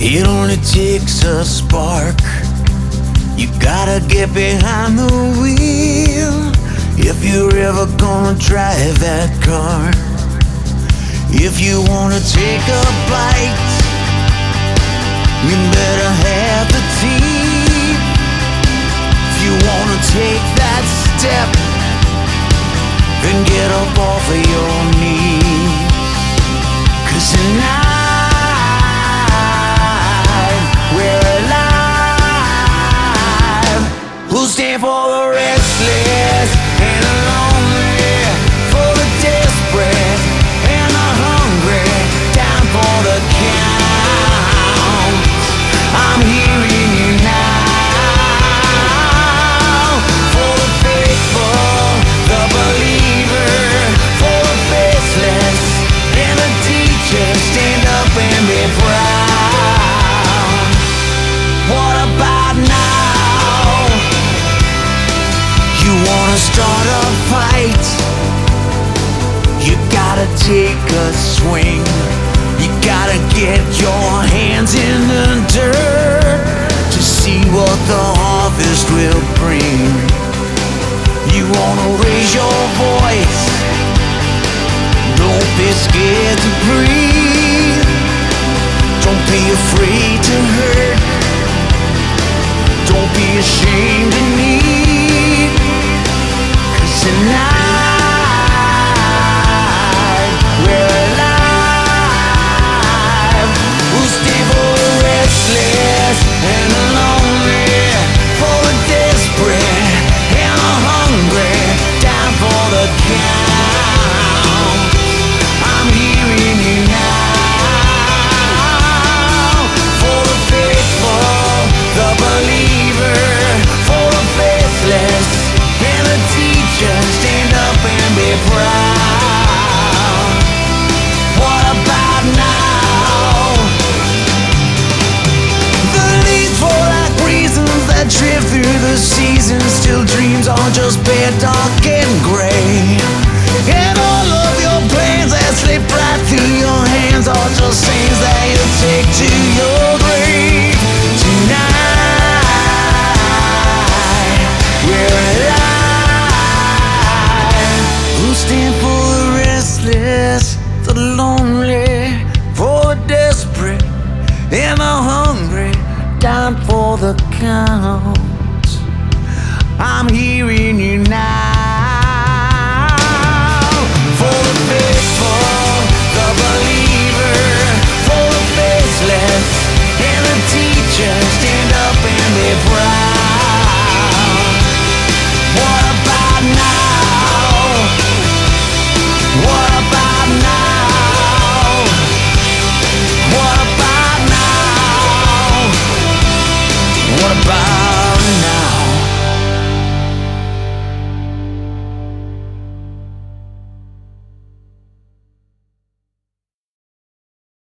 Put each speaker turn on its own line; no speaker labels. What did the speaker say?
It only takes a spark. You gotta get behind the wheel if you're ever gonna drive that car. If you wanna take a bite, you better have the teeth. If you wanna take that step, then get up off of your knees. 'Cause tonight we're alive. We'll stand for the restless and the lonely, for the desperate and the hungry, down for the count. I'm hearing you now. For the faithful, the believer, for the faceless and the teacher, stand up and be proud. What about now? You wanna start a fight? You gotta take a swing. You gotta get your hands in the dirt to see what the harvest will bring. You wanna raise your voice, don't be scared to breathe. Don't be afraid to hurt, don't be ashamed to need. 'Cause tonight we're alive. We'll stand for the restless and the lonely, for the desperate and the hungry, down for the count. I'm hearing you now. For the faithful, the believer, for the faithless and the teacher, stand up and be proud. What about now? The leaves fall like reasons that drift through the seasons. Still dreams are just bare, dark and gray. And all of your plans that slip right through your hands are just things that you take to your grave. Tonight we're alive. We'll stand for the restless, the lonely, for the desperate and the hungry, down for the count. I'm hearing you now. For the faithful, the believer, for the faceless and the teacher, stand up and be proud. What about now? What about now? What about now? What about now?